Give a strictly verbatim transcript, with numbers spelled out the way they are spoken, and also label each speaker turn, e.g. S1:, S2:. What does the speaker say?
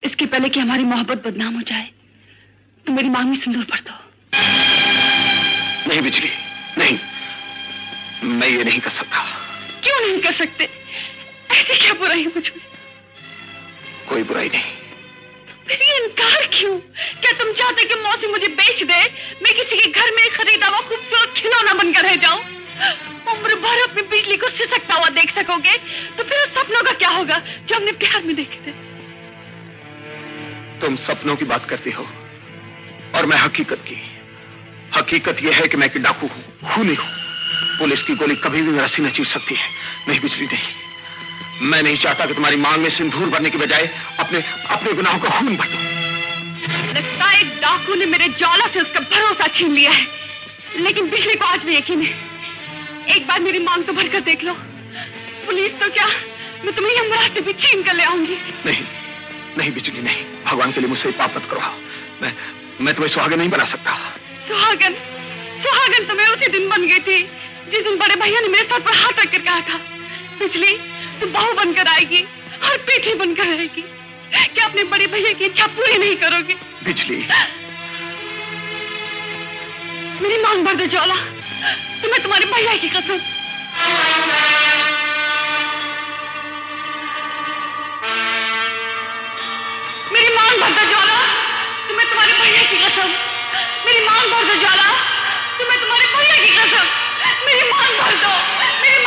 S1: इसके पहले कि हमारी मोहब्बत बदनाम हो जाए तो मेरी मांग में सिंदूर भर दो।
S2: नहीं बिजली, नहीं, मैं ये नहीं कर सकता।
S1: क्यों नहीं कर सकते? ऐसी क्या बुराई मुझ में?
S2: कोई बुराई नहीं।
S1: फिर ये इनकार क्यों? क्या तुम चाहते कि मौसी मुझे बेच दे, मैं किसी के घर में खरीदा हुआ खूबसूरत खिलौना बनकर रह जाऊं? उम्र भर अपनी बिजली को सिसकता हुआ देख सकोगे तो फिर उस सपनों का क्या होगा जो हमने प्यार में देखे थे?
S2: तुम सपनों की बात करती हो और मैं हकीकत की। हकीकत यह है कि मैं एक डाकू हूं, खूनी हूं। पुलिस की गोली कभी भी मेरा सीना चीर सकती है। नहीं बिजली, नहीं, मैं नहीं चाहता कि तुम्हारी मांग में सिंदूर भरने की बजाय अपने अपने गुनाहों का खून भर दो।
S1: लगता है एक डाकू ने मेरे ज्वाला से उसका भरोसा छीन लिया है, लेकिन बिजली को आज भी यकीन है। एक बार मेरी मांग तो भरकर देख लो। पुलिस तो क्या, मैं तुम्हें यमराज से भी छीन कर ले आऊंगी।
S2: नहीं नहीं बिजली, नहीं, भगवान के लिए मुझसे पाप मत करवाओ। मैं मैं तुम्हें सुहागन नहीं बना सकता।
S1: सुहागन? सुहागन तो मैं उसी दिन बन गई थी जिस दिन बड़े भैया ने मेरे सर पर हाथ रखकर कहा था, बिजली तू बहू बनकर आएगी और पीठी बनकर आएगी। क्या अपने बड़े भैया की इच्छा पूरी नहीं करोगे?
S2: बिजली,
S1: मेरी मांग भर दो ज्वाला, तो मैं तुम्हारे भैया की कसम। मेरी मांग भर दो ज्वाला, तो मैं तुम्हारे भैया की कसम। मेरी मांग भर दो ज्वाला, तो मैं तुम्हारे भैया की कसम। मेरी मांग भर दो, मेरी